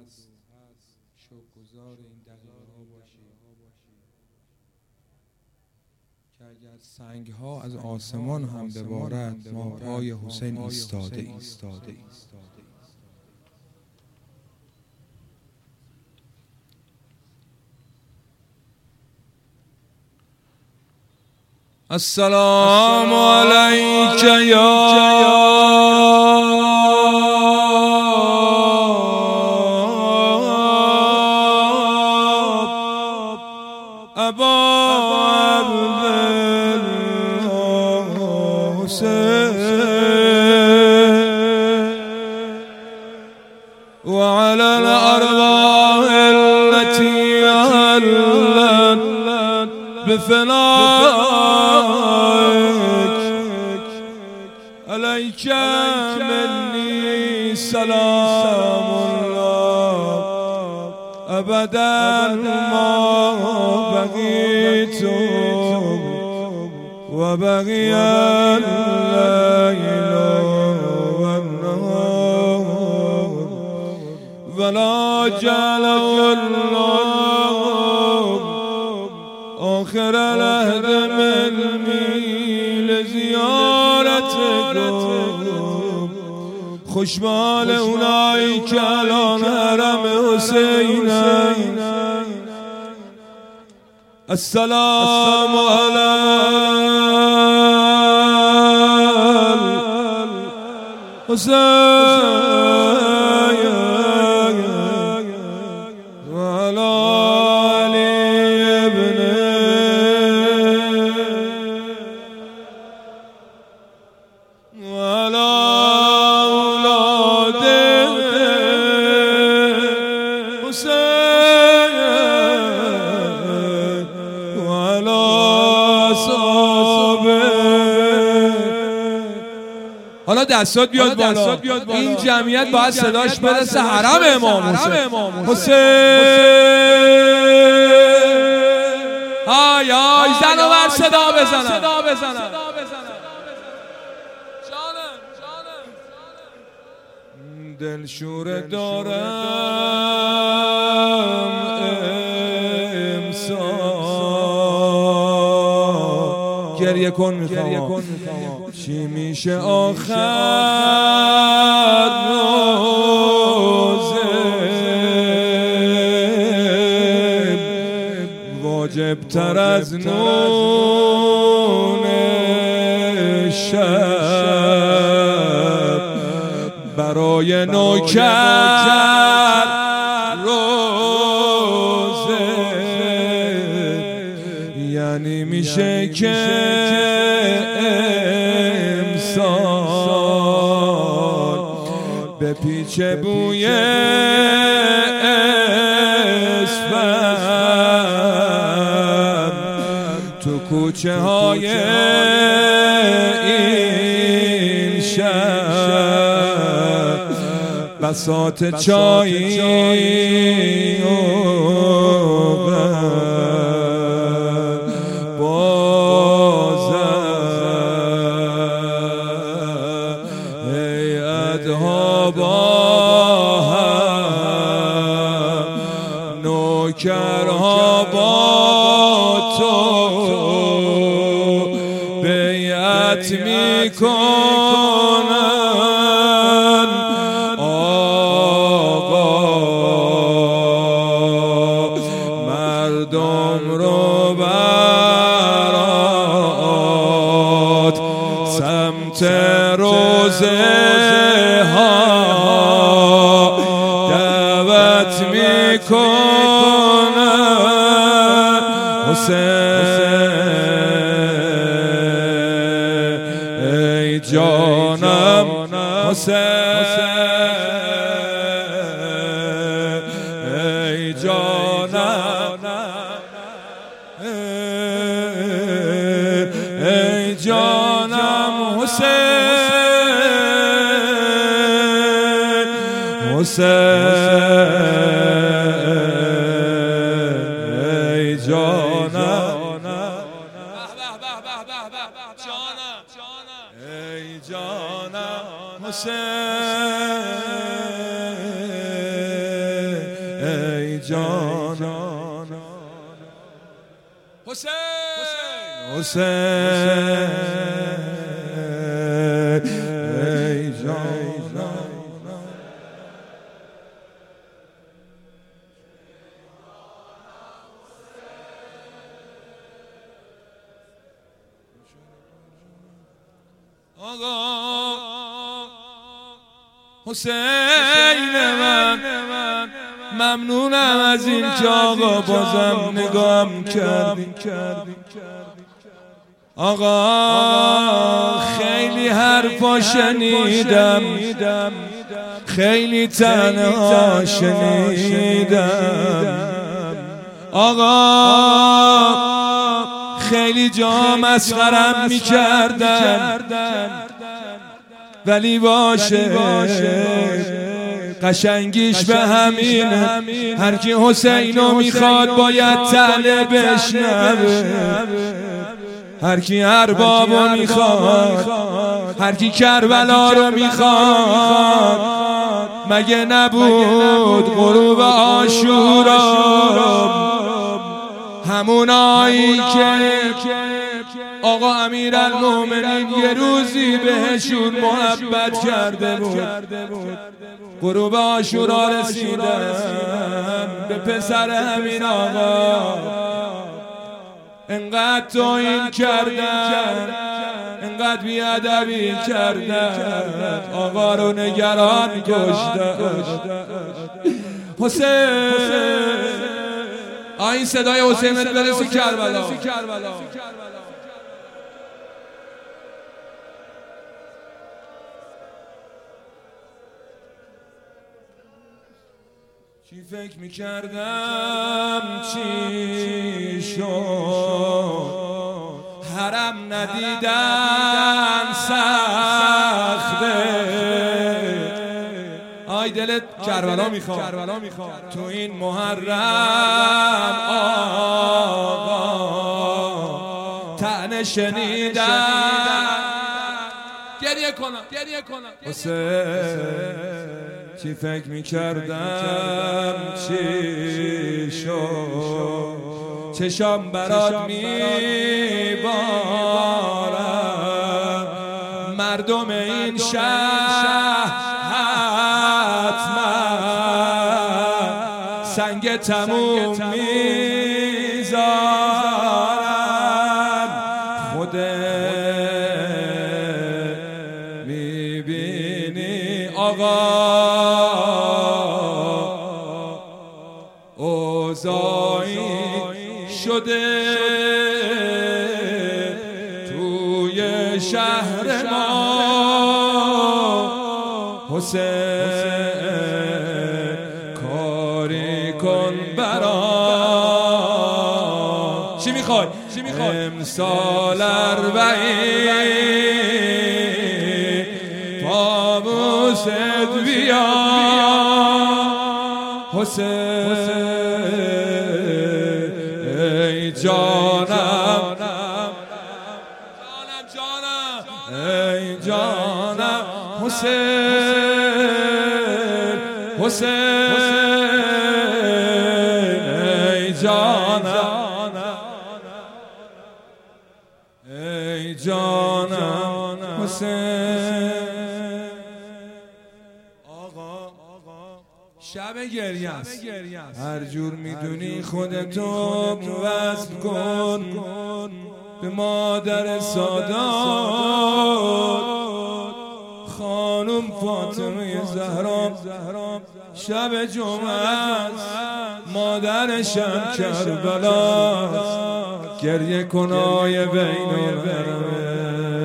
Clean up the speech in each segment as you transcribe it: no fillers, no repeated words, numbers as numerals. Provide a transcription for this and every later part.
شکرگزار این دقیقه ها باشید که اگر سنگ ها از آسمان هم ببارد ما پای حسین ایستاده. السلام علیک یا ابا عبدالحسین وعلى الأرواح التي علت بفنائك عليك مني سلام الله أبدا ما بقيت وبقي الليل والنهار ولا جعل الله آخر العهد مني لزيارتكم خوشمال اونایی که الان حرم حسینن. السلام علی الحسین وعلی علی ابن وعلی اولاد حسین وعلی اصحابه. حالا دستات بیاد بالا. این جمعیت باید صداش برسه حرم امام حسین. های های زن و ور صدا بزنن. دلشوره دارم امسال گریه کن میخوام چی میشه آخر روزه واجب تر از نون شب برای نوکر روزه یعنی میشه که امسال به پیچ بوی اسفم تو کوچه های این شهر بساط چایی و هیئت‌ها با هم نوکرها با تو بیعت میکنن آقا مردم رو برات سمت روزه دعوت میکنن حسین ای جانم حسین ای جانم ای جانم حسین ای جانم ای جانم حسین ای جان حسین حسین ای جان آقا حسین من ممنونم از این که آقا بازم نگام کردی آقا خیلی حرفا شنیدم خیلی تنها شنیدم آقا خیلی جا مسخرم میکردن ولی باشه قشنگیش به همین هر کی حسینو میخواد باید طعنه بشنوه هر کی اربابو میخواد هر کی کربلا رو میخواد مگه نبود غروب عاشورا همونایی که آقا امیرالمومنین یه روزی بهشون محبت کرده بود غروب عاشورا رسیدن به پسر همین آقا انقدر توهین کردن انقدر بیادبی کردن آقا رو نگران کشتن حسین این صدای حسین برسی کربلا چی فکر میکردم چی شد حرم ندیدن سخته آی دلت کربلا میخواد تو این محرم آقا طعنه شنیدن گریه کنم حسین چی فکر میکردم چی شد چشام برات میبارم مردم این شهر حتما سنگ تموم میذارن خودت میبینی آقا اوضاعی شده توی شهر ما حسین کاری کن برام چی میخوای امسال 40 طاووست بیا حسین ای جانم ای جانم حسین ای جانم حسین آقا شب گریه است هر جور میدونی خودتو وصل کن به مادر سادات خانم فاطمه زهرا شب جمعه است مادرشم کربلا گریه کنای بین الحرمین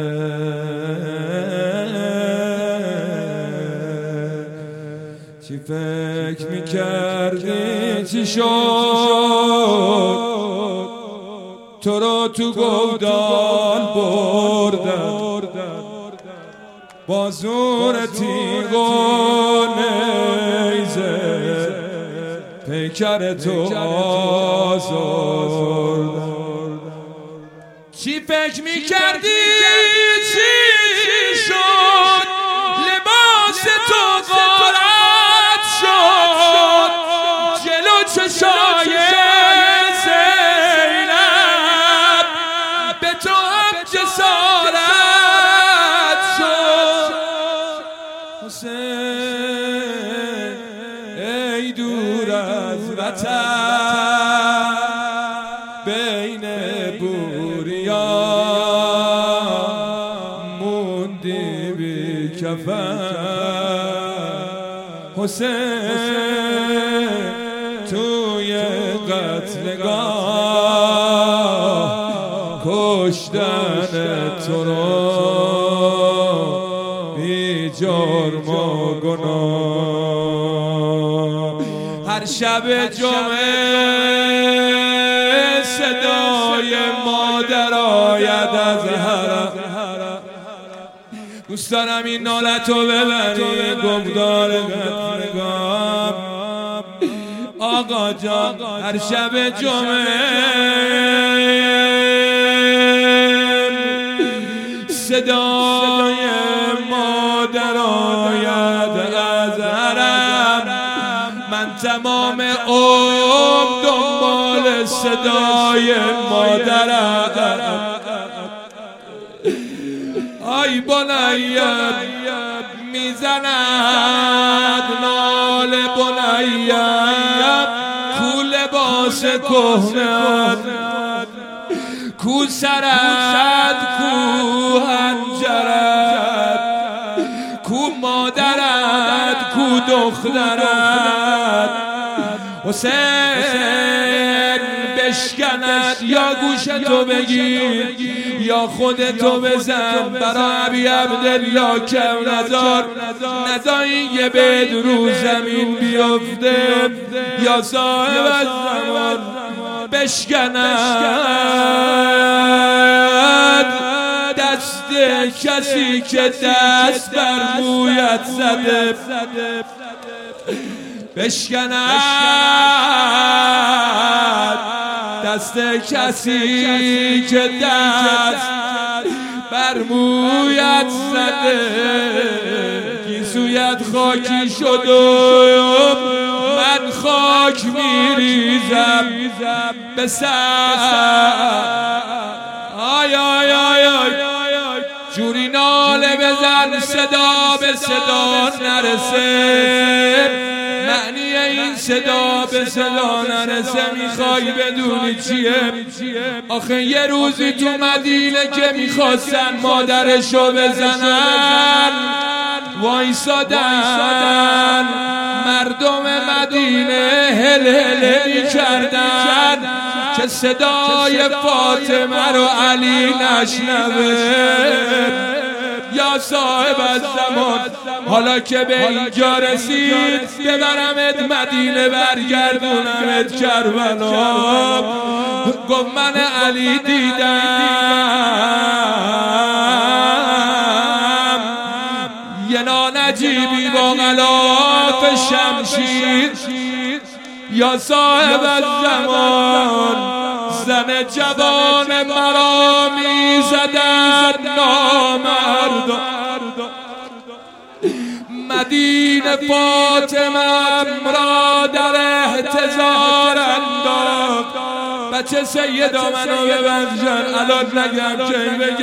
چی فکر میکردی چی شد تو رو تو گودال بردن با زور تیغ و نیزه پیکر تو آزردن چی فکر میکردی چی شد لباس تو غارت شد وطن بین بوریا موندی بی کفن حسین توی قتلگاه کشتن تو رو بی جرم و گناه. هر شب جمعه صدای مادر آید از حرم. دوست دارم این نالتو ببری گمدار قتلگاه آقا جان. هر شب جمعه صدای مادر آید از حرم. من تمام عمر دنبال صدای مادرم. آی بنیم میزند نال بنیم کو لباس کهنه کو سرت کو هنجرت کو مادرت کو دخترت. حسین بشکند یا گوشتو بگیر یا خودتو بزن برا ابی عبدالله کم نزایی یه بید رو زمین بیفته یا صاحب از زمان بشکند دست کسی که دست بر مویت زده. بشکند دست کسی که دست بر مویت زده. گیسویت خاکی شد و من خاک میریزم به سر. آی آی آی آی جوری ناله بزن صدا به صدا نرسه. معنی این صدا به صدا نرسه میخوای بدونی چیه؟ آخه یه روزی تو مدینه که میخواستن مادرشو بزنن وایسادن مردم مدینه هل هل میکردن که صدای فاطمه رو علی نشنوه. یا صاحب از زمان حالا که به اینجا رسید ببرمت مدینه برگردونمت کربلا. گفت من علی دیدم یه نانجیبی با غلاف شمشیر. یا صاحب از زمان زن جوان مرا میزدن نامرد. مدینه فاطمه را در احتضار انداخت. بچه سیدا منو ببخشن الان نگم که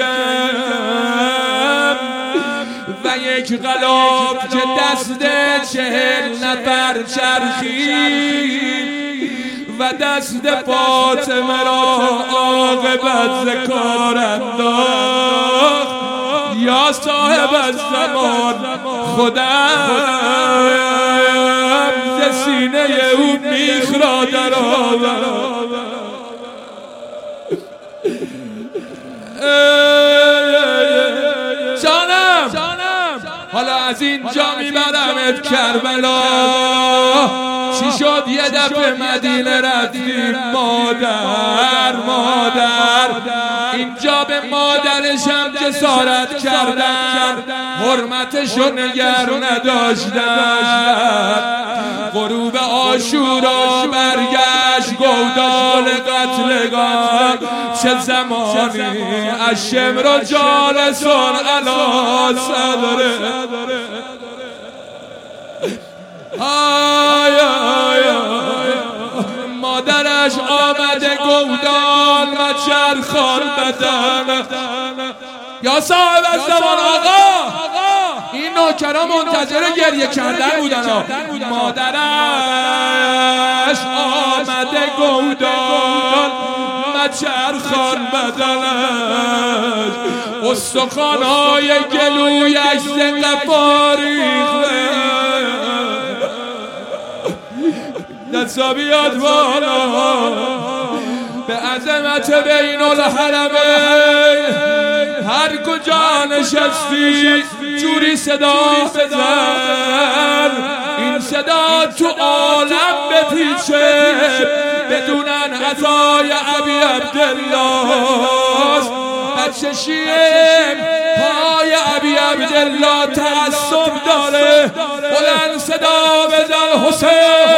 بگم. و یک غلاف که دست 40 نفر چرخید و دست فاطمه را عاقبت ز کار انداخت. یا صاحب الزمان خودم ز سینه او میخ را در آورد. حالا از اینجا میبرمت کربلا. چی شد یه دفعه مدینه رفتیم مادر اینجا به مادرشم جسارت کردن حرمتشو نگر نداشتن. غروب عاشورا برگشت گودال قتلگاه. چه زمانی از شمر و جالسان علا صدره. آی آی آی مادرش آمده گودال و چرخان بدن. یا صاحب از زمان آقا این نوکرا منتظر گریه کردن بودن. مادرش آمده گودال مچرخان بدنش، استخوان‌های گلویش زنده ریخته، دستا بیاد بالا به عظمت بین الحرمین. هر کجا نشستی جوری صدا بزن، این صدا تو عالم بپیچه، بدونن عطای ابی عبدالله. بچه شیعه پای ابی عبدالله تعصب داره، بلند صدا بزن حسین.